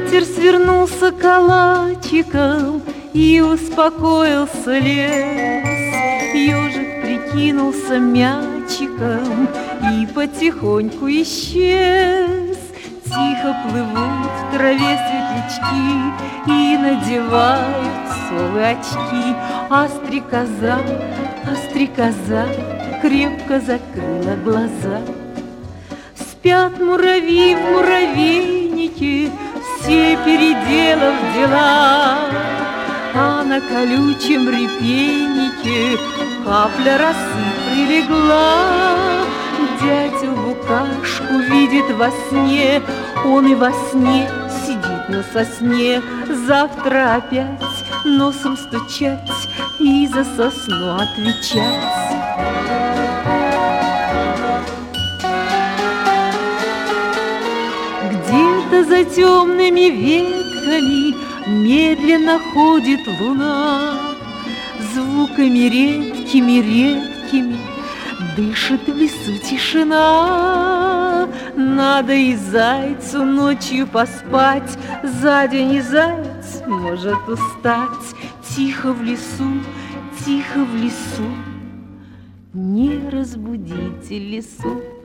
ветер свернулся калачиком, и успокоился лес. Ежик прикинулся мячиком и потихоньку исчез. Тихо плывут в траве светлячки и надевают совы очки, а стрекоза крепко закрыла глаза. Спят муравьи в муравейнике, все переделав дела, а на колючем репейнике капля росы прилегла. Дятел букашку видит во сне, он и во сне сидит на сосне. Завтра опять носом стучать и за сосну отвечать. Где-то за темными ветками медленно ходит луна, звуками редкими дышит в лесу тишина. Надо и зайцу ночью поспать, за день и заяц может устать. Тихо в лесу, не разбудите лесу.